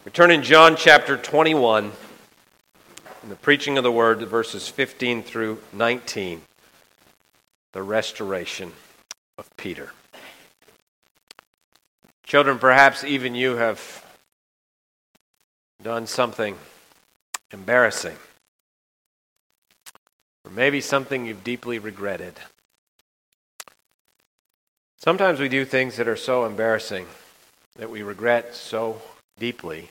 We turn in John chapter 21, in the preaching of the word, verses 15 through 19, the restoration of Peter. Children, perhaps even you have done something embarrassing, or maybe something you've deeply regretted. Sometimes we do things that are so embarrassing that we regret so deeply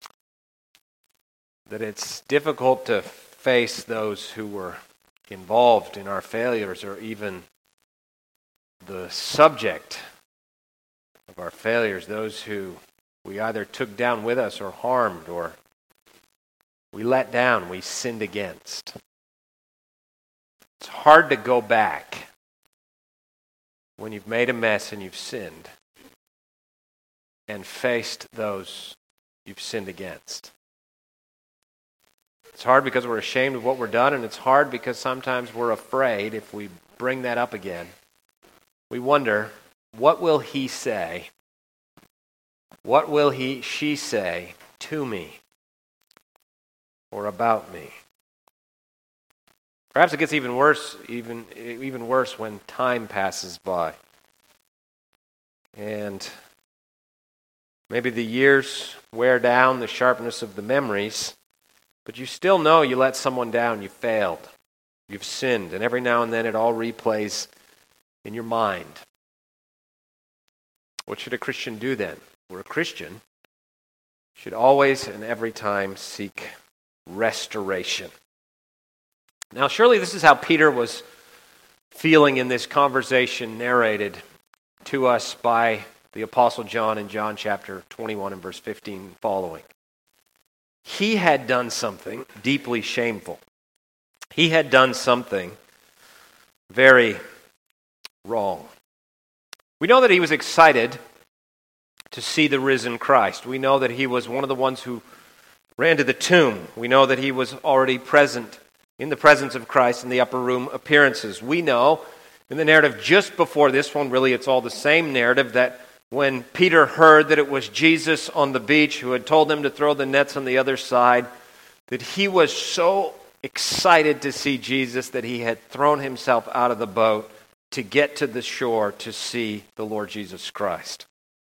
that it's difficult to face those who were involved in our failures or even the subject of our failures, those who we either took down with us or harmed or we let down, we sinned against. It's hard to go back when you've made a mess and you've sinned and faced those you've sinned against. It's hard because we're ashamed of what we're done, and it's hard because sometimes we're afraid if we bring that up again. We wonder, what will he say? What will she say to me or about me? Perhaps it gets even worse, even worse when time passes by. And maybe the years wear down the sharpness of the memories, but you still know you let someone down, you failed, you've sinned, and every now and then it all replays in your mind. What should a Christian do then? Well, a Christian should always and every time seek restoration. Now, surely this is how Peter was feeling in this conversation narrated to us by the Apostle John in John chapter 21 and verse 15 following. He had done something deeply shameful. He had done something very wrong. We know that he was excited to see the risen Christ. We know that he was one of the ones who ran to the tomb. We know that he was already present in the presence of Christ in the upper room appearances. We know in the narrative just before this one, really it's all the same narrative, that when Peter heard that it was Jesus on the beach who had told them to throw the nets on the other side, that he was so excited to see Jesus that he had thrown himself out of the boat to get to the shore to see the Lord Jesus Christ.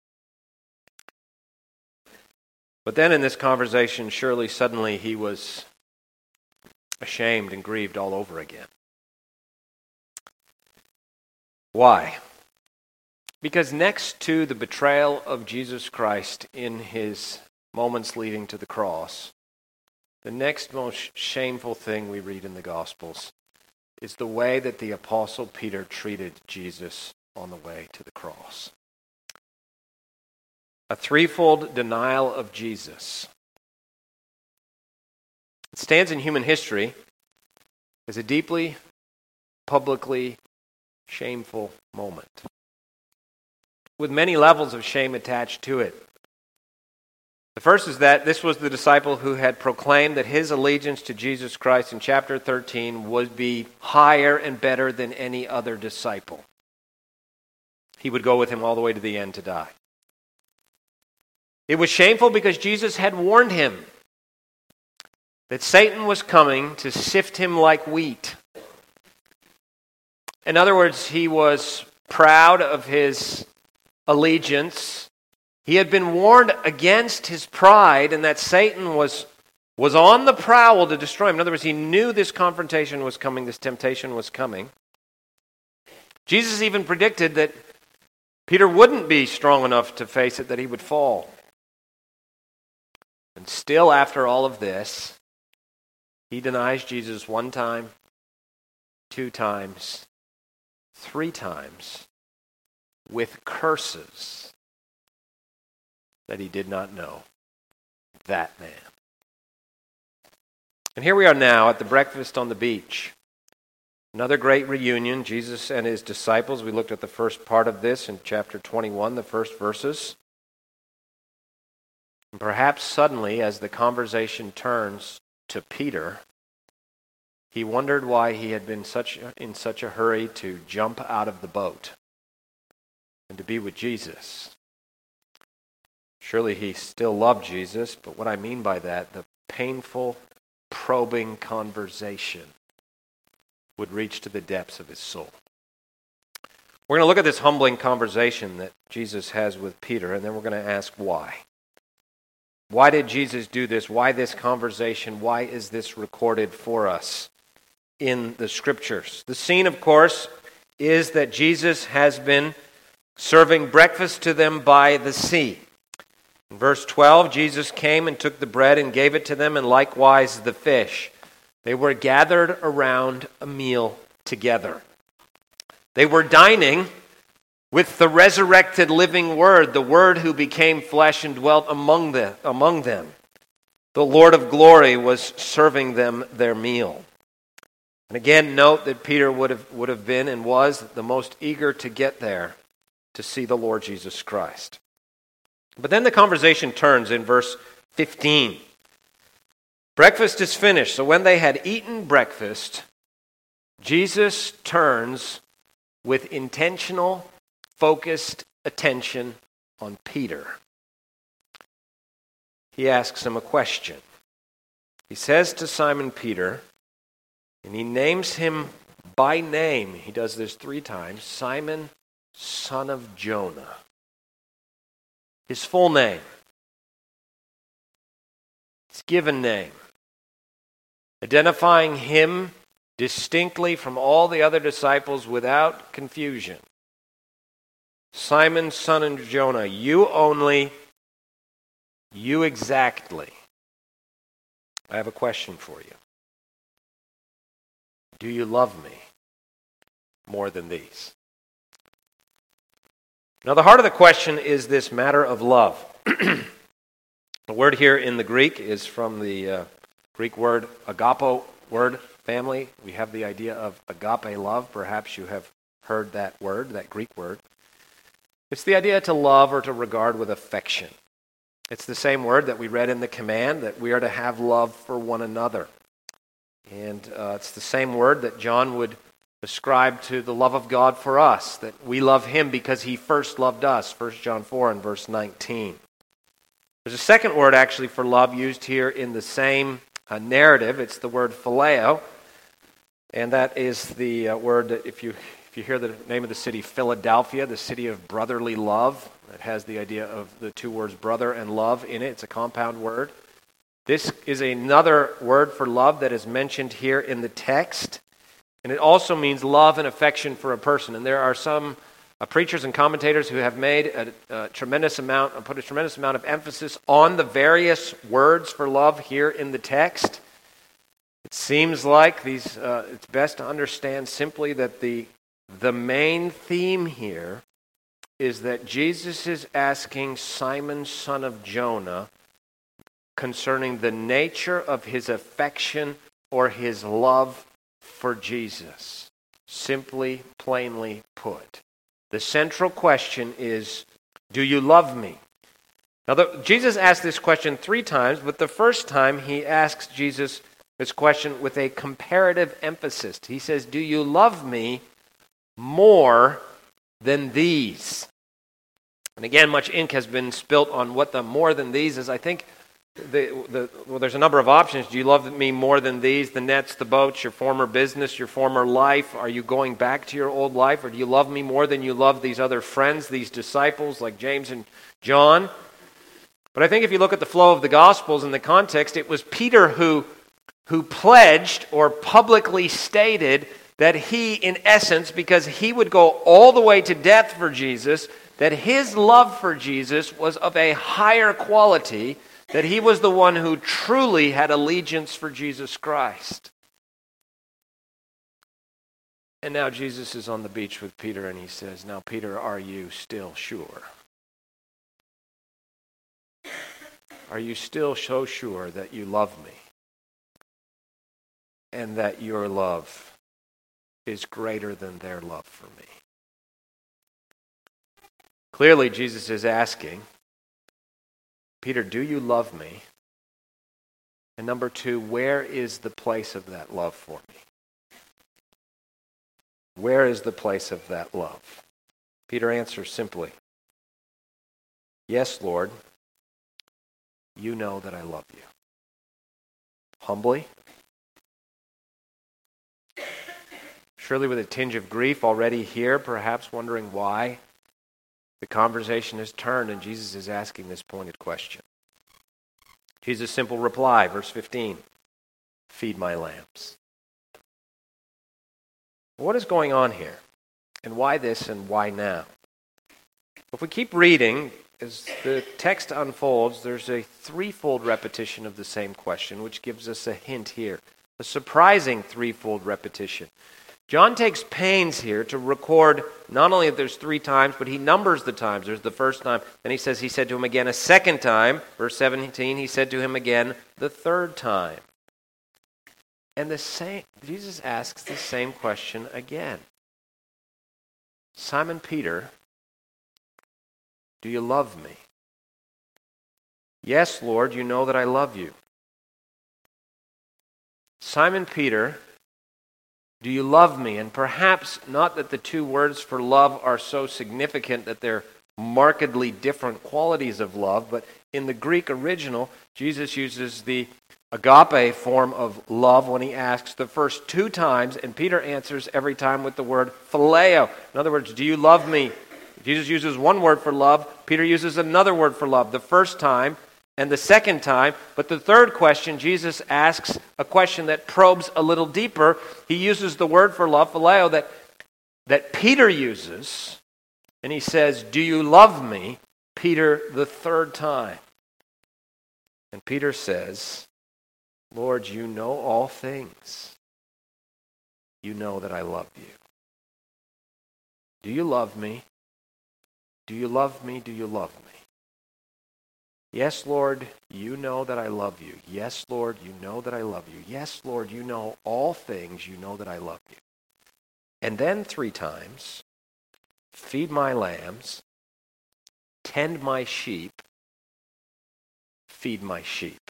But then in this conversation, surely suddenly he was ashamed and grieved all over again. Why? Because next to the betrayal of Jesus Christ in his moments leading to the cross, the next most shameful thing we read in the Gospels is the way that the Apostle Peter treated Jesus on the way to the cross. A threefold denial of Jesus. It stands in human history as a deeply, publicly shameful moment, with many levels of shame attached to it. The first is that this was the disciple who had proclaimed that his allegiance to Jesus Christ in chapter 13 would be higher and better than any other disciple. He would go with him all the way to the end to die. It was shameful because Jesus had warned him that Satan was coming to sift him like wheat. In other words, he was proud of his allegiance. He had been warned against his pride and that Satan was on the prowl to destroy him. In other words, he knew this confrontation was coming, this temptation was coming. Jesus even predicted that Peter wouldn't be strong enough to face it, that he would fall. And still, after all of this, he denies Jesus 1 time, 2 times, 3 times, with curses that he did not know that man. And here we are now at the breakfast on the beach. Another great reunion, Jesus and his disciples. We looked at the first part of this in chapter 21, the first verses. And perhaps suddenly, as the conversation turns to Peter, he wondered why he had been in such a hurry to jump out of the boat and to be with Jesus. Surely he still loved Jesus, but what I mean by that, the painful, probing conversation would reach to the depths of his soul. We're going to look at this humbling conversation that Jesus has with Peter, and then we're going to ask why. Why did Jesus do this? Why this conversation? Why is this recorded for us in the Scriptures? The scene, of course, is that Jesus has been serving breakfast to them by the sea. In verse 12, Jesus came and took the bread and gave it to them, and likewise the fish. They were gathered around a meal together. They were dining with the resurrected living Word, the Word who became flesh and dwelt among them. The Lord of glory was serving them their meal. And again, note that Peter would have been and was the most eager to get there to see the Lord Jesus Christ. But then the conversation turns in verse 15. Breakfast is finished. So when they had eaten breakfast, Jesus turns with intentional, focused attention on Peter. He asks him a question. He says to Simon Peter, and he names him by name. He does this 3 times. Simon, son of Jonah. His full name. His given name. Identifying him distinctly from all the other disciples without confusion. Simon, son of Jonah, you only, you exactly. I have a question for you. Do you love me more than these? Now, the heart of the question is this matter of love. The word here in the Greek is from the Greek word agapo word family. We have the idea of agape love. Perhaps you have heard that word, that Greek word. It's the idea to love or to regard with affection. It's the same word that we read in the command that we are to have love for one another. And it's the same word that John would ascribe to the love of God for us, that we love him because he first loved us, 1 John 4 and verse 19. There's a second word actually for love used here in the same narrative. It's the word phileo, and that is the word that if you hear the name of the city Philadelphia, the city of brotherly love, it has the idea of the 2 words brother and love in it. It's a compound word. This is another word for love that is mentioned here in the text. And it also means love and affection for a person. And there are some preachers and commentators who have made put a tremendous amount of emphasis on the various words for love here in the text. It seems like it's best to understand simply that the main theme here is that Jesus is asking Simon, son of Jonah, concerning the nature of his affection or his love for Jesus. Simply, plainly put. The central question is, do you love me? Now, Jesus asked this question 3 times, but the first time he asks Jesus this question with a comparative emphasis. He says, do you love me more than these? And again, much ink has been spilt on what the more than these is. I think there's a number of options. Do you love me more than these? The nets, the boats, your former business, your former life? Are you going back to your old life? Or do you love me more than you love these other friends, these disciples like James and John? But I think if you look at the flow of the Gospels in the context, it was Peter who pledged or publicly stated that he, in essence, because he would go all the way to death for Jesus, that his love for Jesus was of a higher quality, that he was the one who truly had allegiance for Jesus Christ. And now Jesus is on the beach with Peter and he says, now Peter, are you still sure? Are you still so sure that you love me? And that your love is greater than their love for me? Clearly, Jesus is asking, Peter, do you love me? And number 2, where is the place of that love for me? Where is the place of that love? Peter answers simply, yes, Lord, you know that I love you. Humbly, surely with a tinge of grief already here, perhaps wondering why the conversation has turned and Jesus is asking this pointed question. Jesus' simple reply, verse 15, feed my lambs. What is going on here? And why this and why now? If we keep reading, as the text unfolds, there's a threefold repetition of the same question, which gives us a hint here. A surprising threefold repetition. John takes pains here to record not only that there's 3 times, but he numbers the times. There's the first time, then he says he said to him again a second time. Verse 17, he said to him again the third time. And Jesus asks the same question again. Simon Peter, do you love me? Yes, Lord, you know that I love you. Simon Peter, do you love me? And perhaps not that the 2 words for love are so significant that they're markedly different qualities of love, but in the Greek original, Jesus uses the agape form of love when he asks the first 2 times, and Peter answers every time with the word phileo. In other words, do you love me? Jesus uses one word for love, Peter uses another word for love, the first time and the second time. But the third question, Jesus asks a question that probes a little deeper. He uses the word for love, phileo, that Peter uses, and he says, do you love me? Peter, the third time. And Peter says, Lord, you know all things. You know that I love you. Do you love me? Do you love me? Do you love me? Yes, Lord, you know that I love you. Yes, Lord, you know that I love you. Yes, Lord, you know all things. You know that I love you. And then 3 times, feed my lambs, tend my sheep, feed my sheep.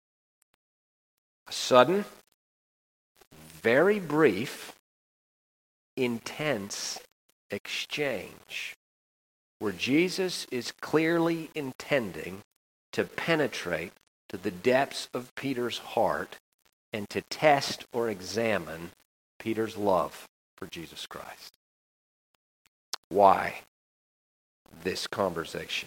A sudden, very brief, intense exchange where Jesus is clearly intending to penetrate to the depths of Peter's heart and to test or examine Peter's love for Jesus Christ. Why this conversation?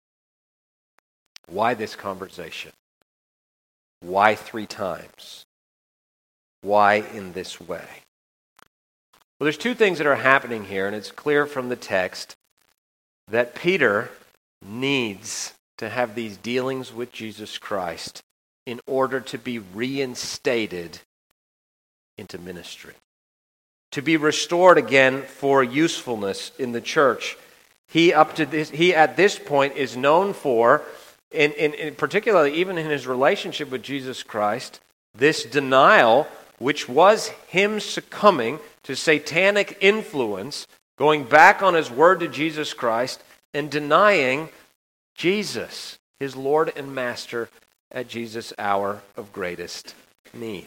Why this conversation? Why 3 times? Why in this way? Well, there's 2 things that are happening here, and it's clear from the text that Peter needs to have these dealings with Jesus Christ in order to be reinstated into ministry, to be restored again for usefulness in the church. He at this point is known for, in particularly even in his relationship with Jesus Christ, this denial, which was him succumbing to satanic influence, going back on his word to Jesus Christ and denying Jesus, his Lord and Master, at Jesus' hour of greatest need.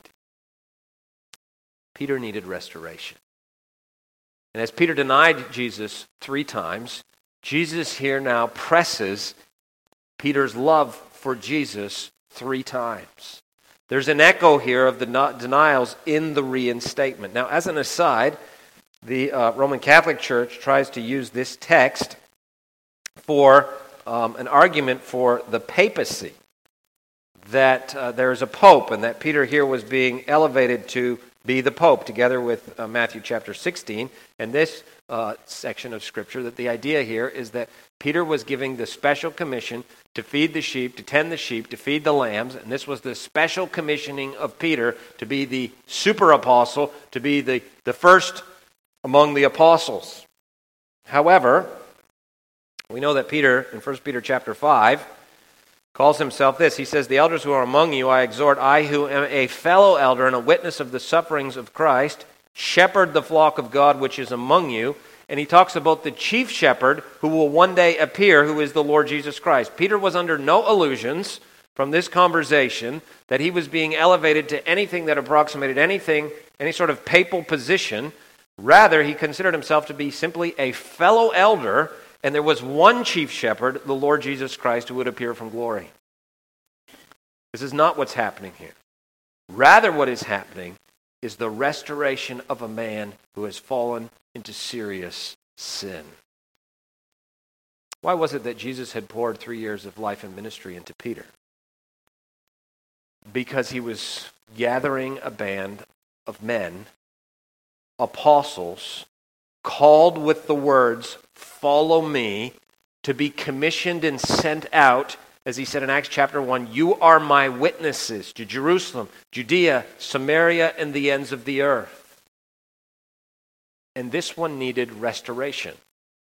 Peter needed restoration. And as Peter denied Jesus 3 times, Jesus here now presses Peter's love for Jesus 3 times. There's an echo here of the denials in the reinstatement. Now, as an aside, the Roman Catholic Church tries to use this text for an argument for the papacy, that there is a pope and that Peter here was being elevated to be the pope, together with Matthew chapter 16, and this section of Scripture, that the idea here is that Peter was giving the special commission to feed the sheep, to tend the sheep, to feed the lambs, and this was the special commissioning of Peter to be the super apostle, to be the first among the apostles. However, we know that Peter, in 1 Peter chapter 5, calls himself this. He says, the elders who are among you I exhort, I who am a fellow elder and a witness of the sufferings of Christ, shepherd the flock of God which is among you. And he talks about the chief shepherd who will one day appear, who is the Lord Jesus Christ. Peter was under no illusions from this conversation that he was being elevated to anything that approximated any sort of papal position. Rather, he considered himself to be simply a fellow elder, and there was one chief shepherd, the Lord Jesus Christ, who would appear from glory. This is not what's happening here. Rather, what is happening is the restoration of a man who has fallen into serious sin. Why was it that Jesus had poured 3 years of life and ministry into Peter? Because he was gathering a band of men, apostles, called with the words, "Follow me," to be commissioned and sent out. As he said in Acts chapter 1, "You are my witnesses to Jerusalem, Judea, Samaria, and the ends of the earth." And this one needed restoration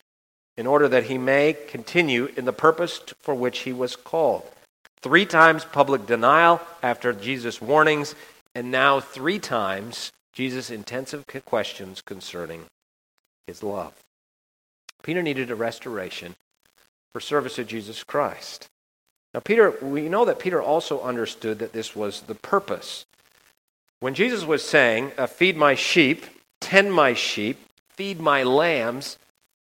in order that he may continue in the purpose for which he was called. 3 times public denial after Jesus' warnings, and now 3 times Jesus' intensive questions concerning his love. Peter needed a restoration for service of Jesus Christ. Now, we know that Peter also understood that this was the purpose. When Jesus was saying, "Feed my sheep, tend my sheep, feed my lambs,"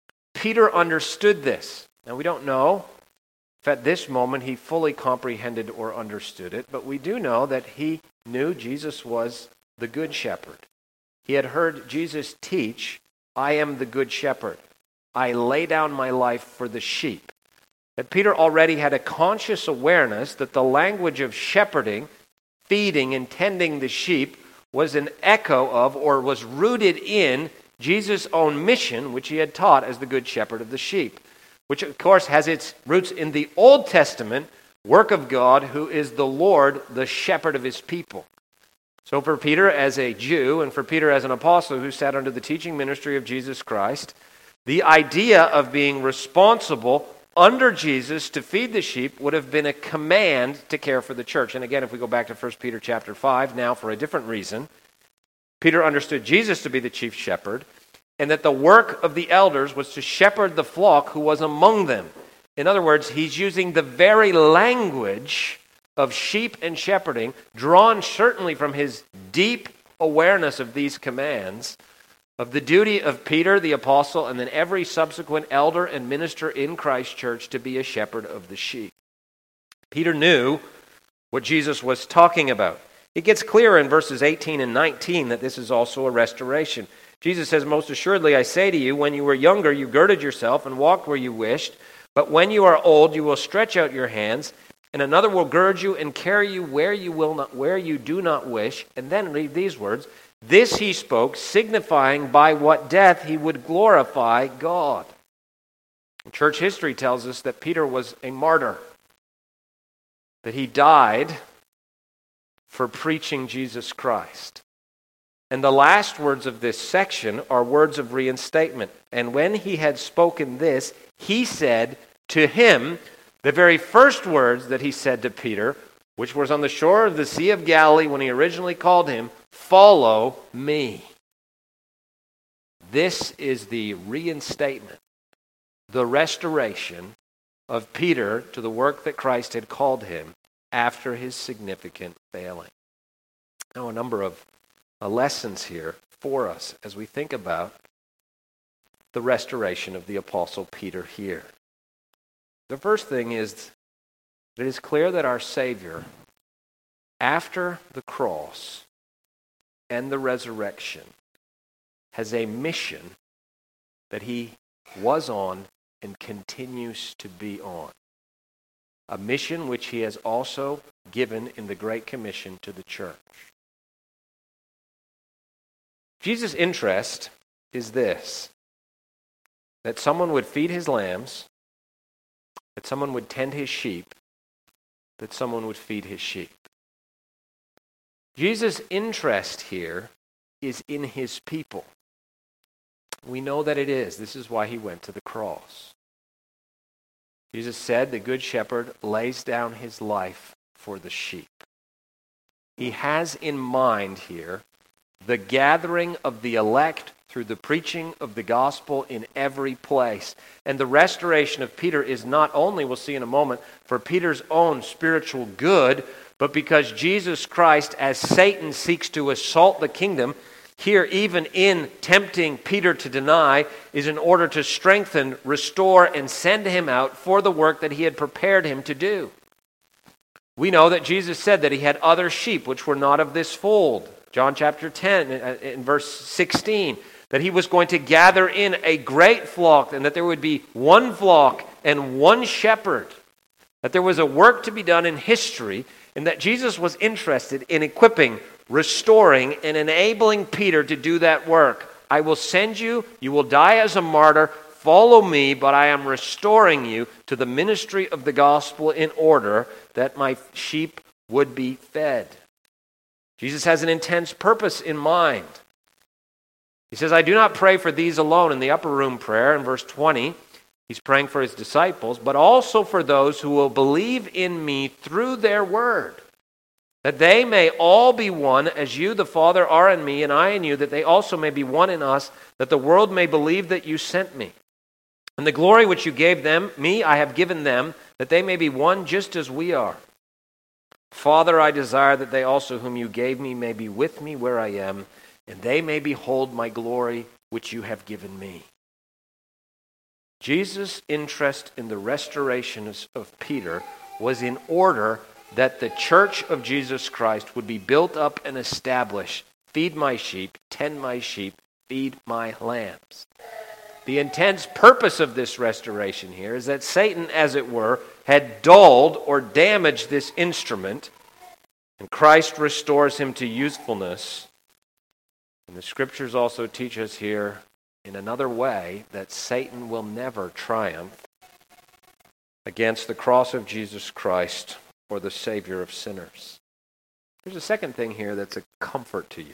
Peter understood this. Now, we don't know if at this moment he fully comprehended or understood it, but we do know that he knew Jesus was the Good Shepherd. He had heard Jesus teach, "I am the Good Shepherd. I lay down my life for the sheep." That Peter already had a conscious awareness that the language of shepherding, feeding, and tending the sheep was an echo of, or was rooted in, Jesus' own mission, which he had taught as the Good Shepherd of the sheep, which of course has its roots in the Old Testament work of God, who is the Lord, the shepherd of his people. So for Peter as a Jew, and for Peter as an apostle who sat under the teaching ministry of Jesus Christ, the idea of being responsible under Jesus to feed the sheep would have been a command to care for the church. And again, if we go back to 1 Peter chapter 5, now for a different reason, Peter understood Jesus to be the chief shepherd, and that the work of the elders was to shepherd the flock who was among them. In other words, he's using the very language of sheep and shepherding, drawn certainly from his deep awareness of these commands, of the duty of Peter, the apostle, and then every subsequent elder and minister in Christ's church to be a shepherd of the sheep. Peter knew what Jesus was talking about. It gets clearer in verses 18 and 19 that this is also a restoration. Jesus says, "Most assuredly I say to you, when you were younger, you girded yourself and walked where you wished. But when you are old, you will stretch out your hands, and another will gird you and carry you where you do not wish." And then read these words, "This he spoke, signifying by what death he would glorify God." Church history tells us that Peter was a martyr, that he died for preaching Jesus Christ. And the last words of this section are words of reinstatement. "And when he had spoken this, he said to him," the very first words that he said to Peter, which was on the shore of the Sea of Galilee when he originally called him, "Follow me." This is the reinstatement, the restoration of Peter to the work that Christ had called him after his significant failing. Now, a number of lessons here for us as we think about the restoration of the Apostle Peter here. The first thing is, it is clear that our Savior, after the cross and the resurrection, has a mission that he was on and continues to be on. A mission which he has also given in the Great Commission to the church. Jesus' interest is this, that someone would feed his lambs, that someone would tend his sheep, that someone would feed his sheep. Jesus' interest here is in his people. We know that it is. This is why he went to the cross. Jesus said, "The good shepherd lays down his life for the sheep." He has in mind here the gathering of the elect through the preaching of the gospel in every place. And the restoration of Peter is not only, we'll see in a moment, for Peter's own spiritual good, but because Jesus Christ, as Satan seeks to assault the kingdom, here even in tempting Peter to deny, is in order to strengthen, restore, and send him out for the work that he had prepared him to do. We know that Jesus said that he had other sheep which were not of this fold. John chapter 10 in verse 16, that he was going to gather in a great flock and that there would be one flock and one shepherd. That there was a work to be done in history and that Jesus was interested in equipping, restoring, and enabling Peter to do that work. I will send you, you will die as a martyr, follow me, but I am restoring you to the ministry of the gospel in order that my sheep would be fed. Jesus has an intense purpose in mind. He says, I do not pray for these alone in the upper room prayer. In verse 20, he's praying for his disciples, but also for those who will believe in me through their word, that they may all be one, as you, the Father, are in me, and I in you, that they also may be one in us, that the world may believe that you sent me. And the glory which you gave them, me, I have given them, that they may be one just as we are. Father, I desire that they also whom you gave me may be with me where I am, and they may behold my glory which you have given me. Jesus' interest in the restoration of Peter was in order that the church of Jesus Christ would be built up and established. Feed my sheep, tend my sheep, feed my lambs. The intense purpose of this restoration here is that Satan, as it were, had dulled or damaged this instrument, and Christ restores him to usefulness. And the scriptures also teach us here in another way that Satan will never triumph against the cross of Jesus Christ or the Savior of sinners. There's a second thing here that's a comfort to you.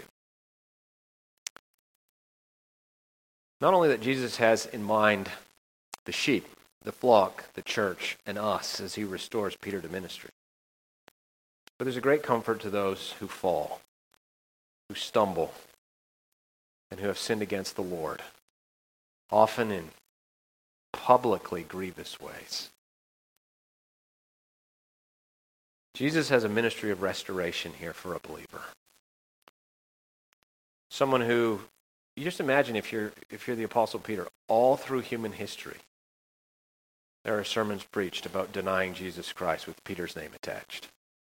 Not only that Jesus has in mind the sheep, the flock, the church, and us as he restores Peter to ministry, but there's a great comfort to those who fall, who stumble, and who have sinned against the Lord, often in publicly grievous ways. Jesus has a ministry of restoration here for a believer. Someone who, you just imagine if you're the Apostle Peter, all through human history, there are sermons preached about denying Jesus Christ with Peter's name attached.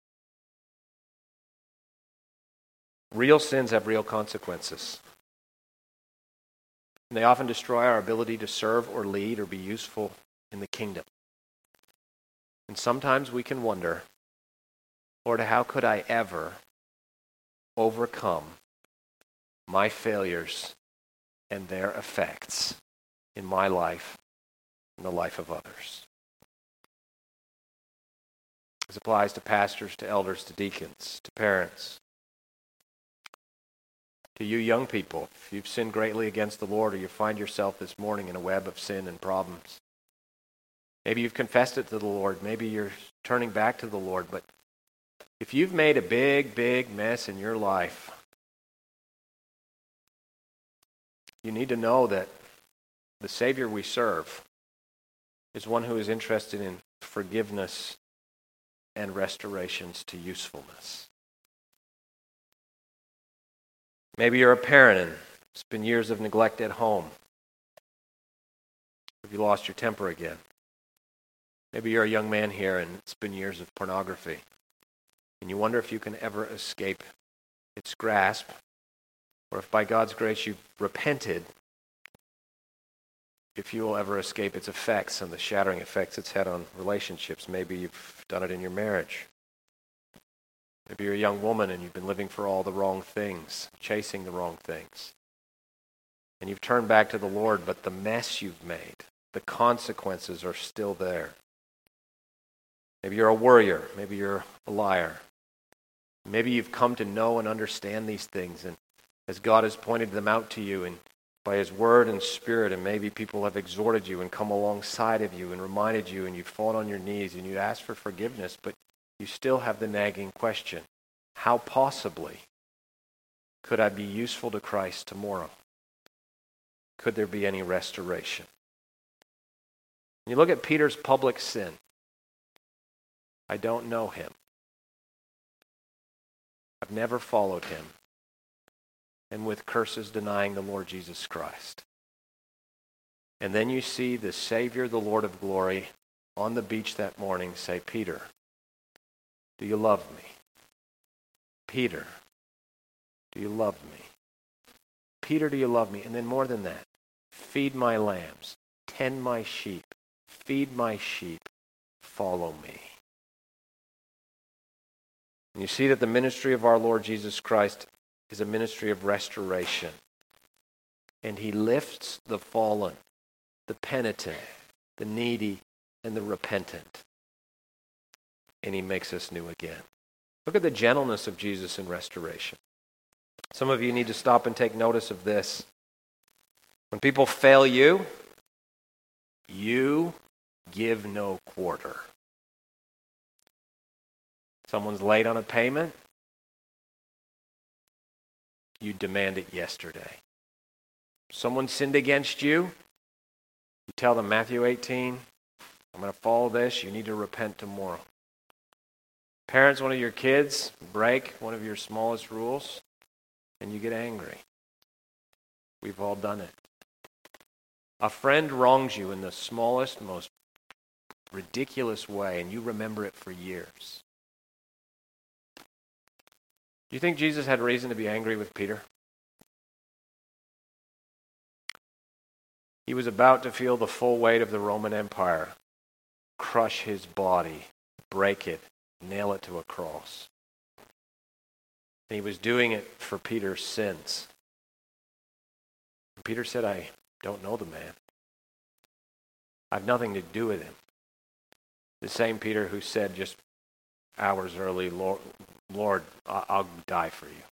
Real sins have real consequences. And they often destroy our ability to serve or lead or be useful in the kingdom. And sometimes we can wonder, Lord, how could I ever overcome my failures and their effects in my life and the life of others? This applies to pastors, to elders, to deacons, to parents, to you young people. If you've sinned greatly against the Lord or you find yourself this morning in a web of sin and problems, maybe you've confessed it to the Lord, maybe you're turning back to the Lord, but if you've made a big, big mess in your life, you need to know that the Savior we serve is one who is interested in forgiveness and restorations to usefulness. Maybe you're a parent and it's been years of neglect at home. Have you lost your temper again? Maybe you're a young man here and it's been years of pornography. And you wonder if you can ever escape its grasp, or if by God's grace you've repented, if you will ever escape its effects and the shattering effects it's had on relationships. Maybe you've done it in your marriage. Maybe you're a young woman and you've been living for all the wrong things, chasing the wrong things. And you've turned back to the Lord, but the mess you've made, the consequences are still there. Maybe you're a worrier. Maybe you're a liar. Maybe you've come to know and understand these things, and as God has pointed them out to you and by his word and spirit, and maybe people have exhorted you and come alongside of you and reminded you, and you've fallen on your knees and you asked for forgiveness, but you still have the nagging question, how possibly could I be useful to Christ tomorrow? Could there be any restoration? When you look at Peter's public sin, I don't know him. I've never followed him. And with curses denying the Lord Jesus Christ. And then you see the Savior, the Lord of glory, on the beach that morning say, Peter, do you love me? Peter, do you love me? Peter, do you love me? And then more than that, feed my lambs, tend my sheep, feed my sheep, follow me. And you see that the ministry of our Lord Jesus Christ is a ministry of restoration. And he lifts the fallen, the penitent, the needy, and the repentant. And he makes us new again. Look at the gentleness of Jesus in restoration. Some of you need to stop and take notice of this. When people fail you, you give no quarter. Someone's late on a payment, you demand it yesterday. Someone sinned against you, you tell them, Matthew 18, I'm going to follow this, you need to repent tomorrow. Parents, one of your kids break one of your smallest rules, and you get angry. We've all done it. A friend wrongs you in the smallest, most ridiculous way, and you remember it for years. Do you think Jesus had reason to be angry with Peter? He was about to feel the full weight of the Roman Empire crush his body, break it, nail it to a cross. And he was doing it for Peter's sins. And Peter said, I don't know the man. I have nothing to do with him. The same Peter who said just hours early, Lord, I'll die for you.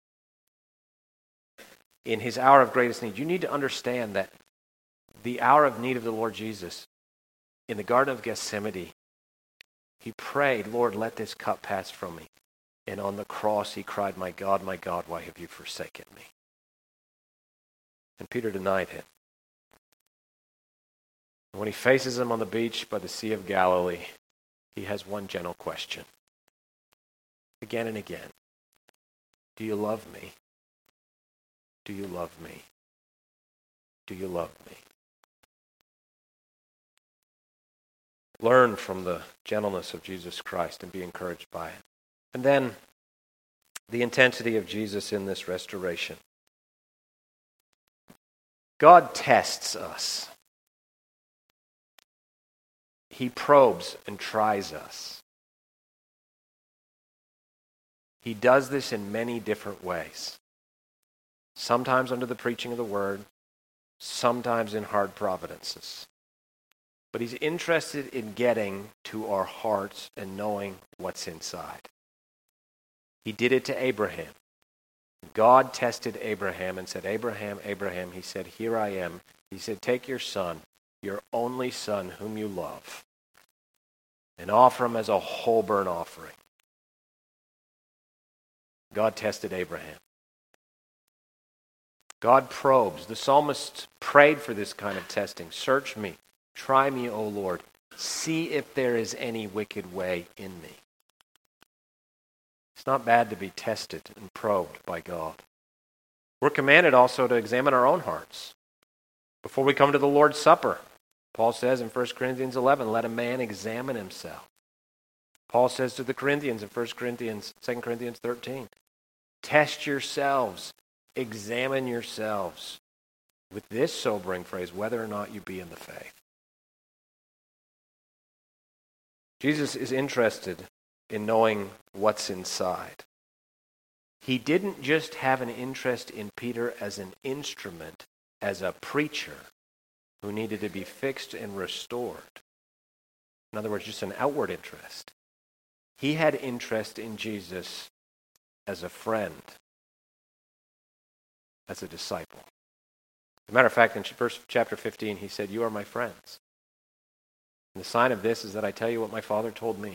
In his hour of greatest need, you need to understand that the hour of need of the Lord Jesus, in the Garden of Gethsemane, he prayed, Lord, let this cup pass from me. And on the cross he cried, my God, why have you forsaken me? And Peter denied him. And when he faces him on the beach by the Sea of Galilee, he has one gentle question. Again and again. Do you love me? Do you love me? Do you love me? Learn from the gentleness of Jesus Christ and be encouraged by it. And then the intensity of Jesus in this restoration. God tests us. He probes and tries us. He does this in many different ways. Sometimes under the preaching of the word, sometimes in hard providences. But he's interested in getting to our hearts and knowing what's inside. He did it to Abraham. God tested Abraham and said, Abraham, Abraham. He said, here I am. He said, take your son, your only son whom you love, and offer him as a whole burnt offering. God tested Abraham. God probes. The psalmist prayed for this kind of testing. Search me. Try me, O Lord. See if there is any wicked way in me. It's not bad to be tested and probed by God. We're commanded also to examine our own hearts. Before we come to the Lord's Supper, Paul says in 1 Corinthians 11, let a man examine himself. Paul says to the Corinthians in 2 Corinthians 13, test yourselves, examine yourselves, with this sobering phrase, whether or not you be in the faith. Jesus is interested in knowing what's inside. He didn't just have an interest in Peter as an instrument, as a preacher who needed to be fixed and restored. In other words, just an outward interest. He had interest in Jesus as a friend, as a disciple. As a matter of fact, in chapter 15, he said, you are my friends. And the sign of this is that I tell you what my Father told me.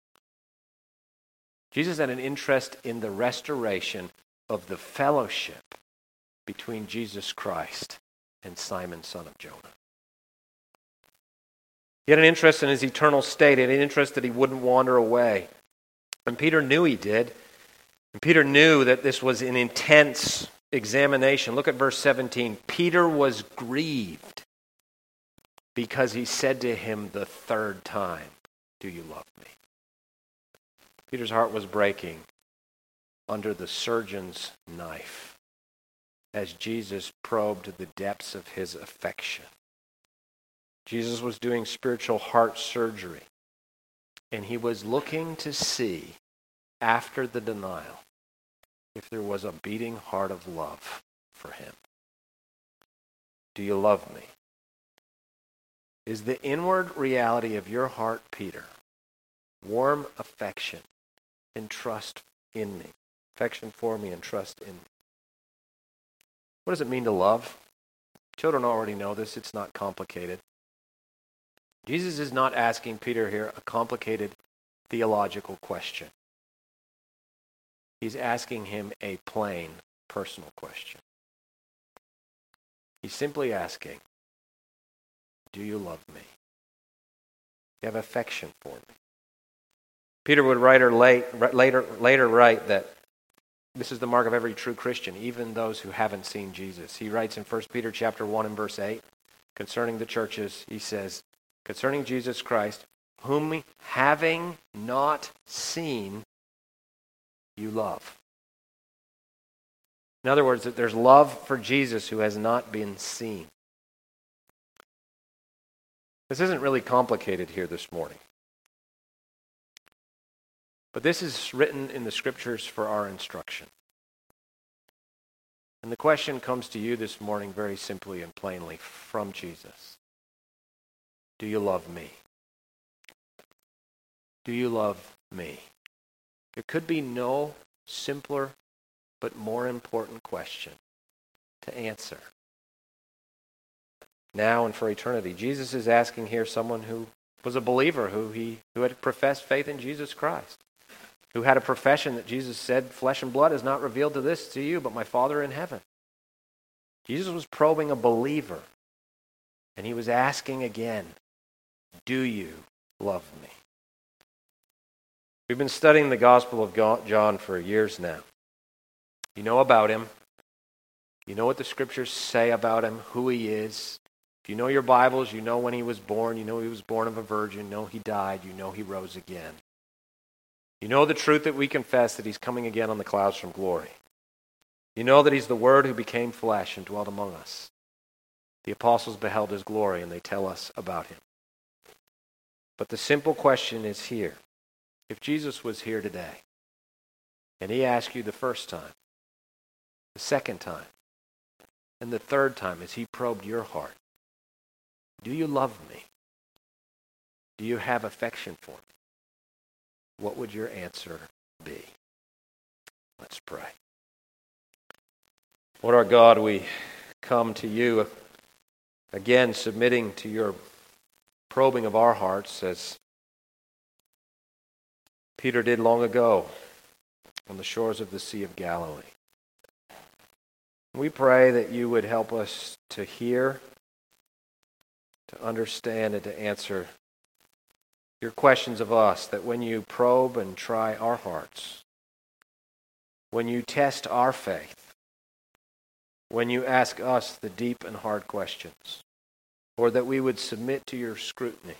Jesus had an interest in the restoration of the fellowship between Jesus Christ and Simon, son of Jonah. He had an interest in his eternal state, an interest that he wouldn't wander away. And Peter knew he did. And Peter knew that this was an intense examination. Look at verse 17. Peter was grieved because he said to him the third time, do you love me? Peter's heart was breaking under the surgeon's knife as Jesus probed the depths of his affection. Jesus was doing spiritual heart surgery, and he was looking to see, after the denial, if there was a beating heart of love for him. Do you love me? Is the inward reality of your heart, Peter, warm affection and trust in me? Affection for me and trust in me. What does it mean to love? Children already know this. It's not complicated. Jesus is not asking Peter here a complicated theological question. He's asking him a plain, personal question. He's simply asking, do you love me? Do you have affection for me? Peter would later write that this is the mark of every true Christian, even those who haven't seen Jesus. He writes in 1 Peter chapter 1 and verse 8, concerning the churches, he says, concerning Jesus Christ, whom having not seen, you love. In other words, that there's love for Jesus who has not been seen. This isn't really complicated here this morning. But this is written in the Scriptures for our instruction. And the question comes to you this morning very simply and plainly from Jesus. Do you love me? Do you love me? There could be no simpler but more important question to answer. Now and for eternity. Jesus is asking here someone who was a believer, who had professed faith in Jesus Christ, who had a profession that Jesus said, flesh and blood has not revealed this to you, but my Father in heaven. Jesus was probing a believer, and he was asking again, do you love me? We've been studying the Gospel of John for years now. You know about him. You know what the Scriptures say about him, who he is. If you know your Bibles, you know when he was born. You know he was born of a virgin. You know he died. You know he rose again. You know the truth that we confess, that he's coming again on the clouds from glory. You know that he's the Word who became flesh and dwelt among us. The apostles beheld his glory, and they tell us about him. But the simple question is here. If Jesus was here today, and he asked you the first time, the second time, and the third time as he probed your heart, do you love me? Do you have affection for me? What would your answer be? Let's pray. Lord our God, we come to you again, submitting to your probing of our hearts as Peter did long ago on the shores of the Sea of Galilee. We pray that you would help us to hear, to understand, and to answer your questions of us, that when you probe and try our hearts, when you test our faith, when you ask us the deep and hard questions, Lord, that we would submit to your scrutiny.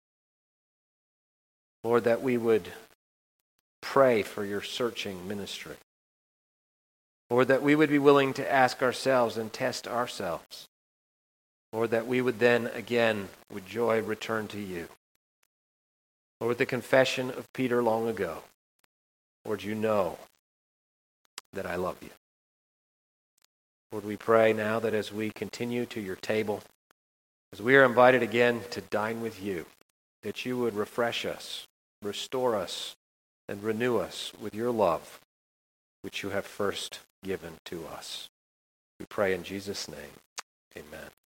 Lord, that we would pray for your searching ministry. Lord, that we would be willing to ask ourselves and test ourselves. Lord, that we would then again with joy return to you. Lord, the confession of Peter long ago. Lord, you know that I love you. Lord, we pray now that as we continue to your table, as we are invited again to dine with you, that you would refresh us, restore us, and renew us with your love, which you have first given to us. We pray in Jesus' name. Amen.